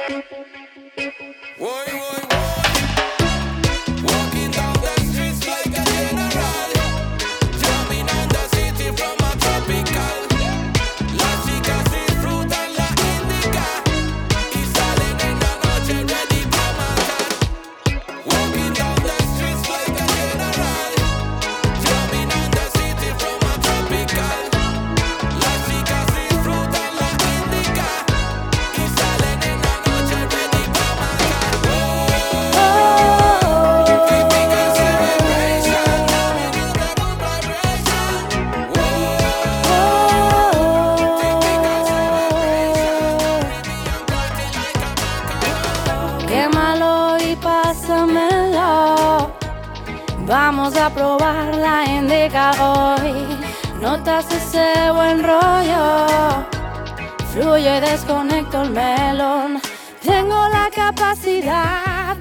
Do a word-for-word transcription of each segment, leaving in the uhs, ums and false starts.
Vamos a probar la indica hoy. Notas ese buen rollo. Fluye y desconecto el melón. Tengo la capacidad.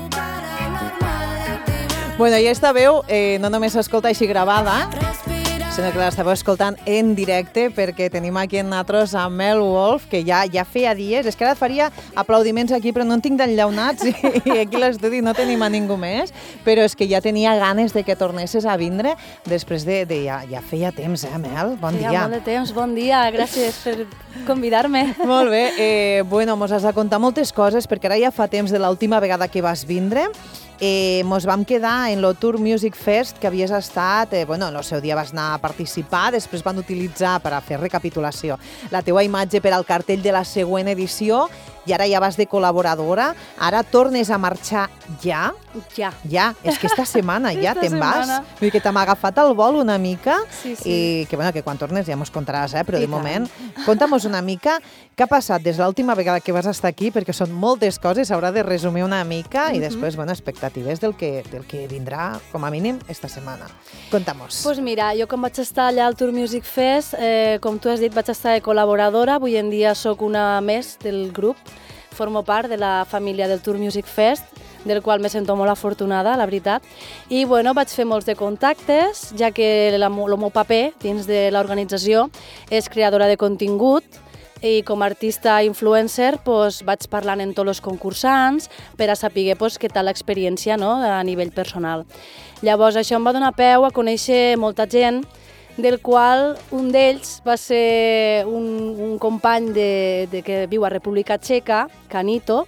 Bueno, i esta veu eh, no només s'escolta així gravada, sinó que l'estàveu escoltant en directe, perquè tenim aquí en nosaltres a Mel Wolf, que ja ja feia dies, és que ara et faria aplaudiments aquí, però no en tinc d'enllaunats, i, i aquí a l'estudi no tenim a ningú més, però és que ja tenia ganes de que tornessis a vindre després de... de ja, ja feia temps, eh, Mel? Bon dia. Feia molt de temps, bon dia, gràcies per convidar-me. Molt bé, eh, bueno, mos has de contar moltes coses, perquè ara ja fa temps de l'última vegada que vas vindre. Eh, mos vam quedar en lo Tour Music Fest que havies estat, eh, bueno, en el seu dia vas anar a participar, després van utilitzar per a fer recapitulació la teua imatge per al cartell de la següent edició i ara ja vas de col·laboradora, ara tornes a marxar ja? Ja. Ja, és que esta setmana ja esta te'n vas. setmana. Vull dir que t'hem agafat el vol una mica Sí, sí. i que, bueno, que quan tornes ja mos contaràs, eh? Però I de tant. moment, conta'm-nos una mica què ha passat des de l'última vegada que vas estar aquí, perquè són moltes coses, s'haurà de resumir una mica i Mhm. després, bueno, expectatives del que, del que vindrà, com a mínim, esta setmana. Conta'm-nos. Pues mira, jo com vaig estar allà al Tour Music Fest, eh, com tu has dit, vaig estar de col·laboradora, avui en dia sóc una més del grup, formo part de la família del Tour Music Fest, del qual me sento molt afortunada, la veritat. I bueno, vaig fer molts de contactes, ja que el meu paper dins de l'organització és creadora de contingut, i com a artista influencer pues, vaig parlant amb tots els concursants per a saber pues, què tal l'experiència, no?, a nivell personal. Llavors això em va donar peu a conèixer molta gent, del qual un d'ells va ser un, un company de, de que viu a República Txeca, Canito,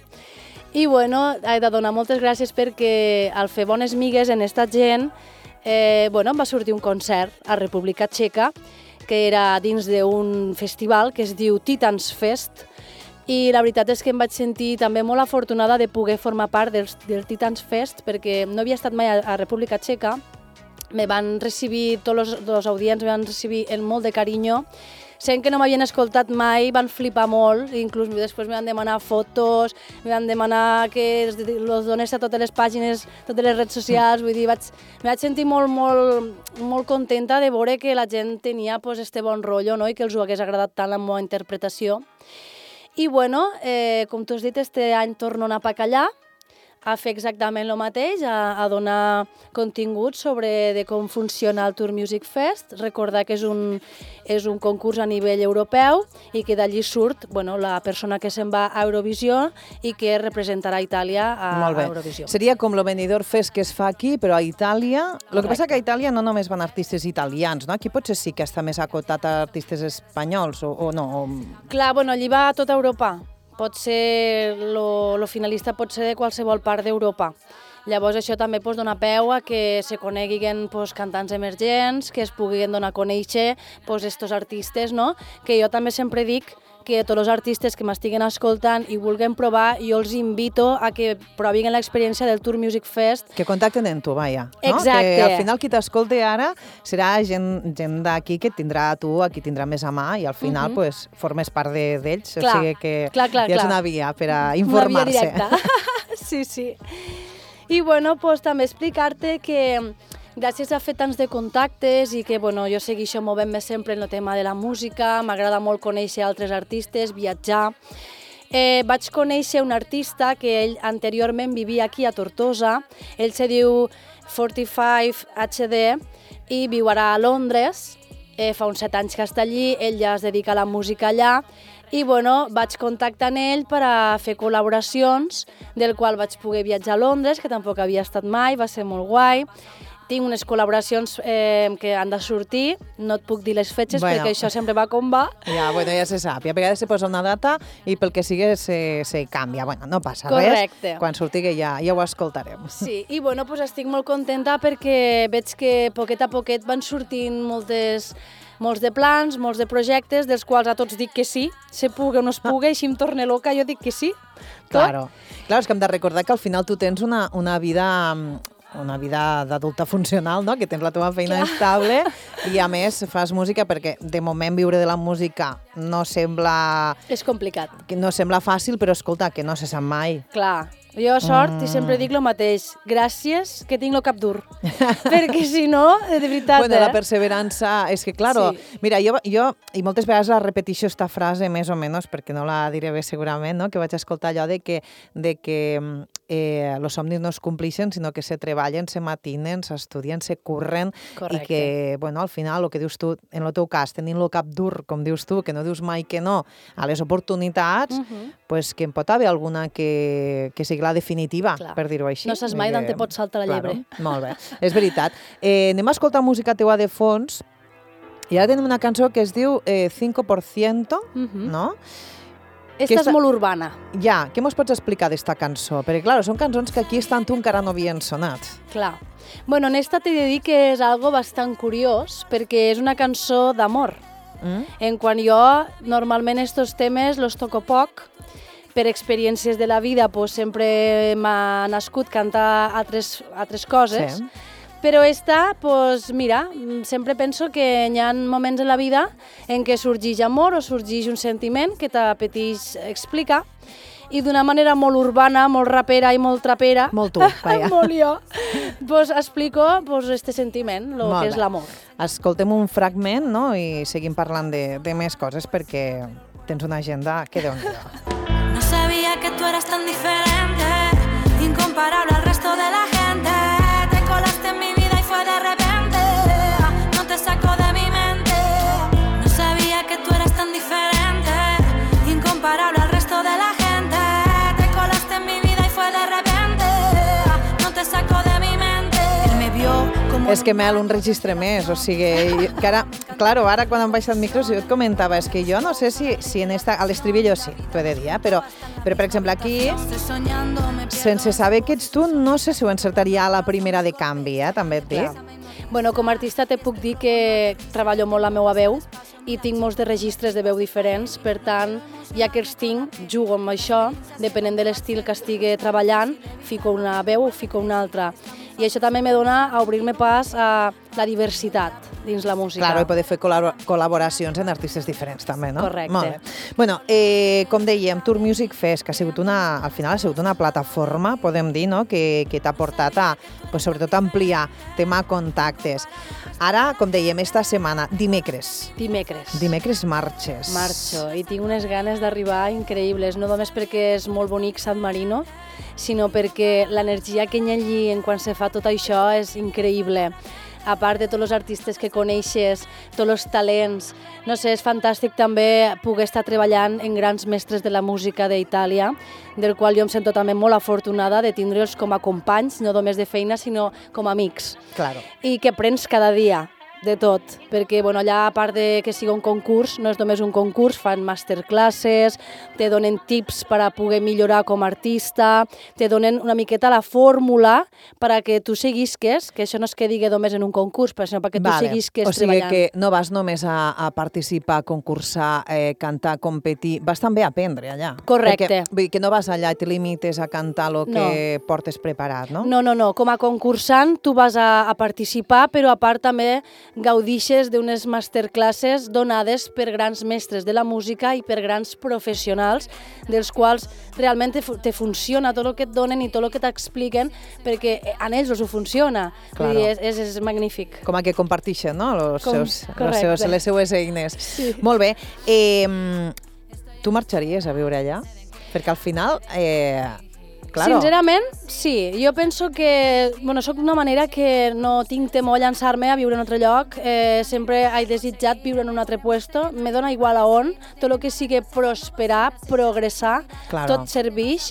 i bueno, he de donar moltes gràcies perquè al fer bones migues en esta gent eh, bueno, em va sortir un concert a República Txeca que era dins d'un festival que es diu Titans Fest, i la veritat és que em vaig sentir també molt afortunada de poder formar part del, del Titans Fest perquè no havia estat mai a, a República Txeca. Me van recibir, tots els audients me van recibir amb molt de carinyo. Sent que no m'havien escoltat mai, van flipar molt, inclús després me van demanar fotos, me van demanar que els donés a totes les pàgines, totes les redes socials, vull dir, vaig, me vaig sentir molt, molt, molt contenta de veure que la gent tenia pues, este bon rotllo, no?, i que els ho hagués agradat tant la meva interpretació. I bueno, eh, com tu has dit, este any torno a anar a Pacallà, a fer exactament el mateix, a, a donar contingut sobre de com funciona el Tour Music Fest, recordar que és un, és un concurs a nivell europeu i que d'allí surt bueno, la persona que se'n va a Eurovisió i que representarà Itàlia a, Molt bé. a Eurovisió. Seria com el Benidorm Fest que es fa aquí, però a Itàlia. El que passa que a Itàlia no només van artistes italians, no? Aquí potser sí que està més acotat a artistes espanyols, o, o no? O... Clar, bueno, allí va a tota Europa. Pot ser, lo, lo finalista pot ser de qualsevol part d'Europa. Llavors això també pues, dona peu a que se coneguin pues, cantants emergents, que es puguin donar a conèixer pues, estos artistes, no? Que jo també sempre dic que tots els artistes que m'estiguen escoltant i vulguin provar, jo els invito a que provin l'experiència del Tour Music Fest. Que contacten amb tu, vaja. No? Exacte. Que al final qui t'escolti ara serà gent, gent d'aquí que tindrà a tu, aquí tindrà més a mà, i al final uh -huh. pues, formes part d'ells. O sigui que clar, clar, ja és clar. una via per a informar-se. Una via directa. Sí, sí. I bueno, pues, també explicar-te que gràcies a fer tants de contactes i que bueno, jo segueixo movent-me sempre en el tema de la música, m'agrada molt conèixer altres artistes, viatjar. Eh, vaig conèixer un artista que ell anteriorment vivia aquí a Tortosa, ell se diu quaranta-cinc H D i viu ara a Londres, eh, fa uns set anys que està allí, ell ja es dedica a la música allà I bueno, vaig contactar amb ell per a fer col·laboracions, del qual vaig poder viatjar a Londres, que tampoc havia estat mai, va ser molt guai. Tinc unes col·laboracions eh, que han de sortir, no et puc dir les fetges bueno. perquè això sempre va com va. Ja, bueno, ja se sap, i a vegades se posa una data i pel que sigui se, se canvia. Bueno, no passa Correcte. res, quan surti ja, ja ho escoltarem. Sí, i bueno, pues estic molt contenta perquè veig que poquet a poquet van sortint moltes, molts de plans, molts de projectes, dels quals a tots dic que sí, se puga o no es puga, i si em torne loca jo dic que sí. Claro. Claro, és que hem de recordar que al final tu tens una, una vida... una vida d'adulta funcional, no? Que tens la teva feina Clar. estable i a més fas música perquè de moment viure de la música no sembla... És complicat. Que no sembla fàcil, però escolta, que no se sap mai. Clar. Jo sort mm. i sempre dic el mateix. Gràcies que tinc el cap dur. Perquè si no, de veritat, bueno, eh? la perseverança... És que, claro, sí. mira, jo, jo, i moltes vegades la repetixo esta frase, més o menys, perquè no la diré bé segurament, no? Que vaig escoltar allò de que, de que eh, los somnis no es complixen, sinó que se treballen, se matinen, s'estudien, se curren, Correcte. I que, bueno, al final, el que dius tu, en el teu cas, tenint el cap dur, com dius tu, que no dius mai que no a les oportunitats, uh-huh. pues que en pot haver alguna que, que sigui la definitiva, Clar. per dir-ho així. No saps mai d'on te pots saltar la llebre. Claro, molt bé, és veritat. Eh, anem a escoltar música teua de fons i ara tenim una cançó que es diu eh, cinco por ciento, uh-huh. no? Esta és molt urbana. Ja, què mos pots explicar d'esta cançó? Perquè, clar, són cançons que aquí estan tu encara no havien sonat. Clar. Bueno, en esta t'he de dir que és algo bastant curiós, perquè és una cançó d'amor. Mm? En quan jo, normalment, estos temes los toco poc, per experiències de la vida pues, sempre m'ha nascut cantar altres, altres coses, sí. Però esta, pues, mira, sempre penso que hi ha moments en la vida en què sorgeix amor o sorgeix un sentiment que t'apeteix explicar i d'una manera molt urbana, molt rapera i molt trapera, molt tu, vaja. molt jo, pues, explico pues, este sentiment, el que és l'amor. Escoltem un fragment, no?, i seguim parlant de, de més coses perquè tens una agenda que déu-n'hi-do. No sabía que tú eras tan diferente, incomparable al resto de la gente. Te colaste en mi vida y fue de repente, no te saco de mi mente. No sabía que tú eras tan diferente, incomparable al resto de la gente. Te colaste en mi vida y fue de repente, no te saco de mi mente. Él me vio como... És que Mel, un registre més, o sigui, que ara, claro, ara quan em baixat micros jo et comentava, és que jo no sé si, si en esta, a l'estribillo sí, t'ho he de dir, eh? però, però per exemple aquí, sense saber que ets tu, no sé si ho encertaria a la primera de canvi, eh? també et dic. Bueno, com a artista te puc dir que treballo molt la meva veu i tinc molts de registres de veu diferents, per tant, ja que els tinc, jugo amb això, depenent de l'estil que estigui treballant, fico una veu o fico una altra. I això també me dona a obrir-me pas a la diversitat dins la música. Claro, i poder fer col·laboracions en artistes diferents també, no? Correcte. Molt bé. Bueno, eh, com dèiem, Tour Music Fest, que ha sigut una, al final ha sigut una plataforma, podem dir, no?, que, que t'ha portat a, pues, sobretot, ampliar tema contactes. Ara, com dèiem, esta setmana, dimecres. Dimecres. Dimecres marxes. Marxo, i tinc unes ganes d'arribar increïbles, no només perquè és molt bonic Sant Marino, sinó perquè l'energia que hi ha allí en quan se fa tot això és increïble. A part de tots els artistes que coneixes, tots els talents, no sé, és fantàstic també poder estar treballant en grans mestres de la música d'Itàlia, del qual jo em sento també molt afortunada de tindre'ls com a companys, no només de feina, sinó com a amics. Claro. I que aprens cada dia de tot, perquè bueno, allà, a part de que sigui un concurs, no és només un concurs, fan masterclasses, te donen tips per a poder millorar com a artista, te donen una miqueta la fórmula per a que tu seguisques, que això no és que digui només en un concurs, sinó perquè tu vale. seguisques o sigui treballant. Que no vas només a, a participar, a concursar, eh, cantar, competir, vas també a aprendre allà. Correcte. Perquè, vull dir que no vas allà i te limites a cantar el que no. portes preparat, no? No, no, no. Com a concursant tu vas a, a participar, però a part també gaudixes d'unes masterclasses donades per grans mestres de la música i per grans professionals, dels quals realment te, te funciona tot el que et donen i tot el que t'expliquen, perquè a ells els ho funciona. Claro. Vull dir, és, és, és magnífic. Com a que compartixen, no?, los Com, seus, los seus, les seues eines. Sí. Molt bé. Eh, tu marxaries a viure allà? Perquè al final... Eh, claro. Sincerament, sí. Jo penso que, bueno, soc d'una manera que no tinc temor a llançar-me a viure en un altre lloc. Eh, sempre he desitjat viure en un altre puesto. Me dona igual a on. Tot el que sigui prosperar, progressar, claro. tot serveix.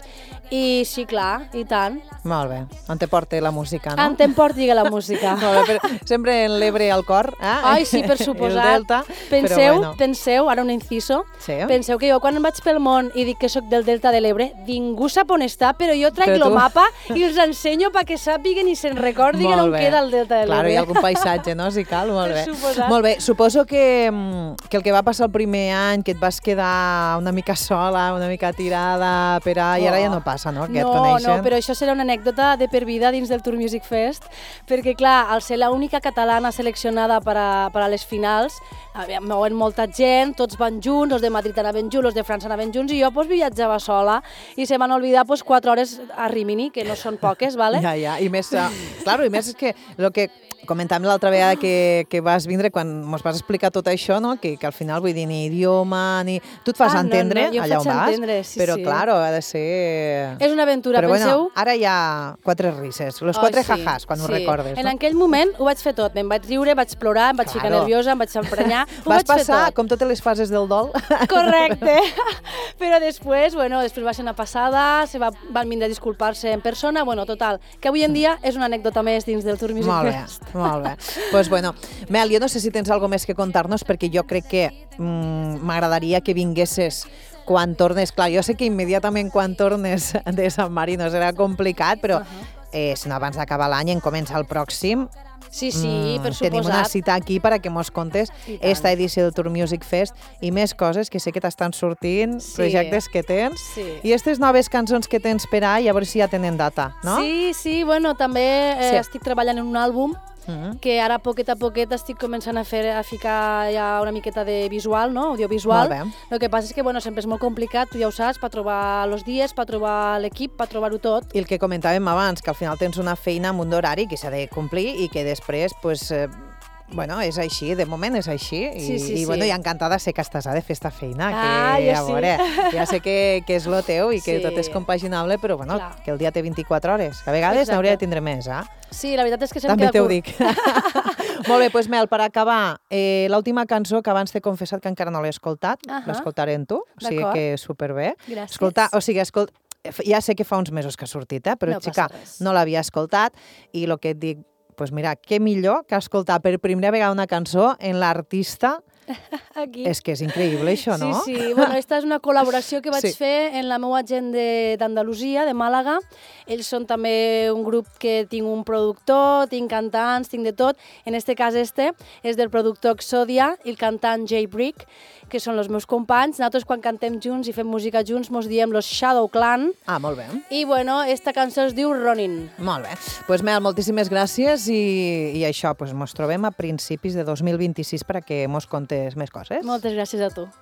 I sí, clar, i tant. Molt bé. On te porta la música, no? On te porti la música. Molt bé, però sempre en l'Ebre al cor. Eh? Ai, sí, per suposat. El Delta, penseu, però bueno. Penseu, ara un inciso, sí. Penseu que jo quan vaig pel món i dic que sóc del Delta de l'Ebre, ningú sap on està, però jo traic el mapa i els ensenyo perquè sàpiguen i se'n recordin on queda el Delta de l'Ebre. Claro, hi ha algun paisatge, no? Si cal, molt bé. Per suposat. Molt bé, suposo que, que el que va passar el primer any, que et vas quedar una mica sola, una mica tirada, per a... i ara ja no passa, no? Que no, et coneixen. No, però això serà una anècdota de per vida dins del Tour Music Fest, perquè, clar, al ser l'única catalana seleccionada per a, per a les finals, mouen molta gent, tots van junts, els de Madrid anaven junts, els de França anaven junts, i jo pues, viatjava sola, i se van oblidar pues, quatre hores a Rimini, que no són poques, ¿vale? Ja, ja, i més, uh, claro, i més és que el que comentàvem l'altra vegada que, que vas vindre, quan ens vas explicar tot això, no? que, que al final, vull dir, ni idioma, ni... Tu et fas ah, entendre no, no, allà on vas, entendre, sí, però, sí. claro, ha de ser... És una aventura, però, penseu... Bueno, ara hi ha quatre risses, los oh, quatre sí, jajàs, quan sí. ho recordes. En no? aquell moment ho vaig fer tot, me'n vaig riure, vaig plorar, em vaig claro. ficar nerviosa, em vaig emprenyar, ho vas vaig passar, fer tot. com totes les fases del dol. Correcte, però després, bueno, després va ser una passada, se va, van vindre a disculpar-se en persona, bueno, total, que avui en dia és una anècdota més dins del Tour Music molt Fest. Bé, molt bé. Pues bueno, Mel, jo no sé si tens alguna més que contar-nos, perquè jo crec que m'agradaria mm, que vinguessis quan tornes. Clar, jo sé que immediatament quan tornes de San Marino serà complicat, però uh -huh. eh, si no abans d'acabar l'any en comença el pròxim. Sí, sí, per suposat. Tenim una cita aquí perquè mos contes esta edició del Tour Music Fest i més coses que sé que t'estan sortint, sí. projectes que tens, sí. i aquestes noves cançons que tens per a, i a veure si ja tenen data, no? Sí, sí, bueno, també eh, sí. estic treballant en un àlbum Uh-huh. que ara poquet a poquet estic començant a fer a ficar ja una miqueta de visual, no? Audiovisual. El que passa és que bueno, sempre és molt complicat, tu ja ho saps, per trobar els dies, per trobar l'equip, per trobar-ho tot. I el que comentàvem abans, que al final tens una feina amb un horari que s'ha de complir i que després, pues, eh, bueno, és així, de moment és així. Sí, sí, I, sí. bueno, ja encantada sé que estàs a de fer esta feina, ah, que ja, a veure, sí. ja sé que, que és lo teu i que sí. tot és compaginable, però bueno, clar. Que el dia té vint-i-quatre hores. A vegades n'hauria de tindre més, eh? Sí, la veritat és que se'm També queda curt. També t'ho dic. Molt bé, doncs Mel, per acabar, eh, l'última cançó que abans t'he confessat que encara no l'he escoltat, uh -huh. l'escoltaré en tu, o sigui que superbé. Gràcies. Escolta, o sigui, escolta, ja sé que fa uns mesos que ha sortit, eh, però no xica, no l'havia escoltat, i el que et dic, doncs mira, què millor que escoltar per primera vegada una cançó en l'artista. Aquí. És que és increïble, això, no? Sí, sí. Bueno, aquesta és una col·laboració que vaig sí. fer en la meva gent d'Andalusia, de Màlaga. Ells són també un grup que tinc un productor, tinc cantants, tinc de tot. En este cas, este és del productor Exodia i el cantant Jay Brick, que són els meus companys. Nosaltres, quan cantem junts i fem música junts, mos diem los Shadow Clan. Ah, molt bé. I, bueno, esta cançó es diu Ronin. Molt bé. Doncs, pues, Mel, moltíssimes gràcies i, i això, pues, mos trobem a principis de dos mil vint-i-sis perquè mos contes més coses. Moltes gràcies a tu.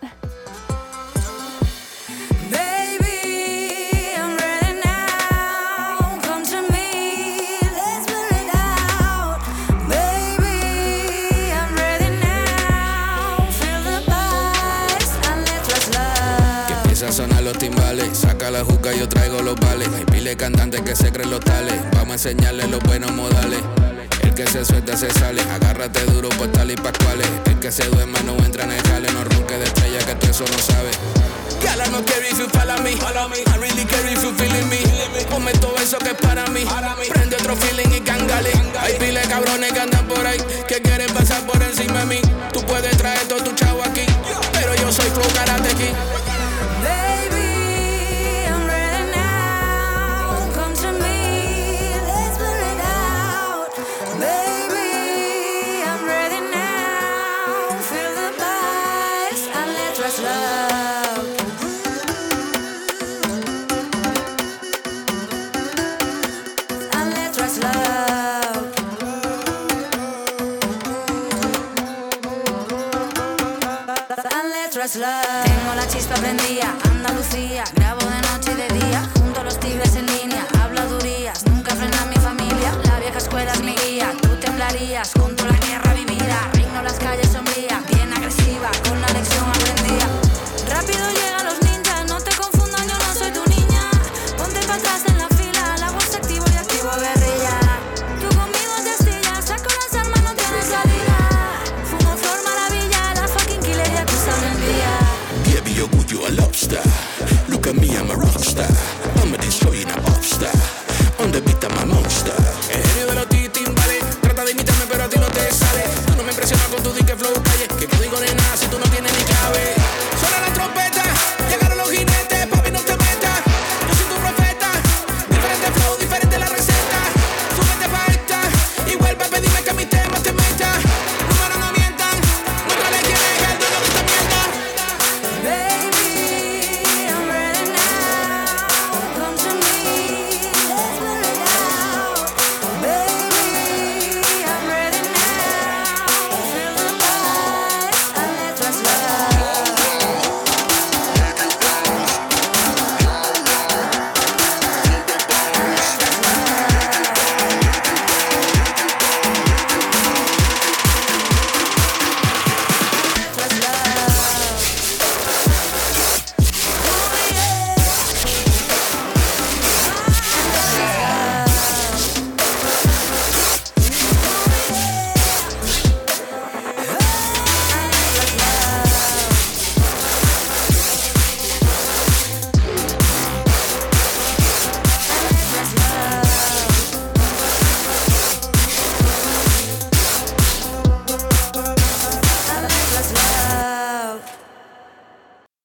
Sonar los timbales, saca la juca, yo traigo los vales. Hay pile cantantes que se creen los tales. Vamos a enseñarles los buenos modales. El que se suelta se sale, agárrate duro por tal y pascuales. El que se duerma no entra en el jale, no ronque de estrella que tú eso no sabes. Girl, I don't care if you follow me, I really care if you feeling me. Ponme todo eso que es para mí, prende otro feeling y cángale. Hay pile cabrones que andan por ahí, que quieren pasar por encima de mí. Tú puedes traer todo tu chavo aquí, pero yo soy Flow Karate Kid. Tengo la chispa prendida, Andalucía, grabo de noche y de día, junto a los tigres en línea, habladurías, nunca frena mi familia, la vieja escuela es mi guía, tú temblarías contra la guerra vivida, reino las calles sombría, bien agresiva, con la lección aprendida. Rápido llegan los ninjas, no te confundas, yo no soy tu niña, ponte para atrás. at me, I'm a rock star. I'ma destroy you, a pop star. On the beat, I'm a monster. Eh.